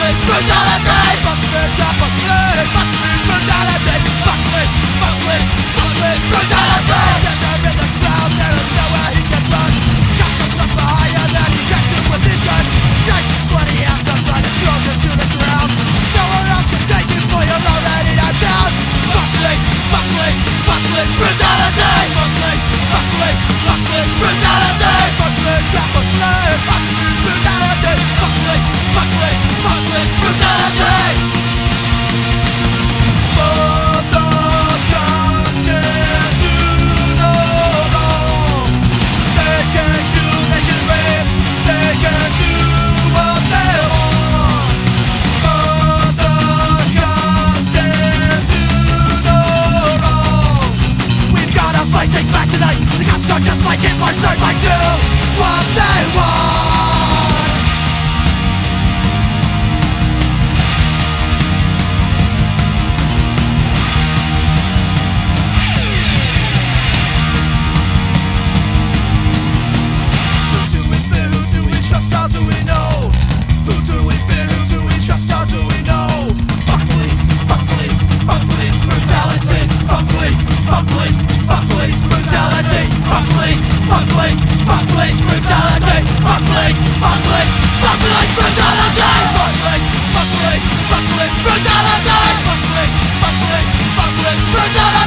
police brutality. Fuck police, fuck police, fuck police brutality. Fuck police, fuck police, fuck police brutality. Stand there in the crowd, there is nowhere he can run. Cops comes up behind and then he cracks him with his gun. Takes his bloody hands outside and throws him to the ground. No one else can take you for you're already downtown. Fuck police, fuck police, fuck police brutality. Fuck police, fuck police, fuck police brutality. Fuck police, fuck police, fuck police brutality. Fuck police, fuck police, fuck police brutality. Take back the night. The cops are just like Hitler, turned like do what they want. Who do we fear? Who do we trust? How do we know? Who do we fear? Who do we trust? How do we know? Fuck police, fuck police, fuck police brutality. Fuck police, fuck police, fuck police brutality. Fuck police, fuck police, fuck police brutality. Fuck police, fuck police, fuck police brutality. Fuck police, fuck police, fuck police brutality. Fuck police, fuck police, fuck police brutality.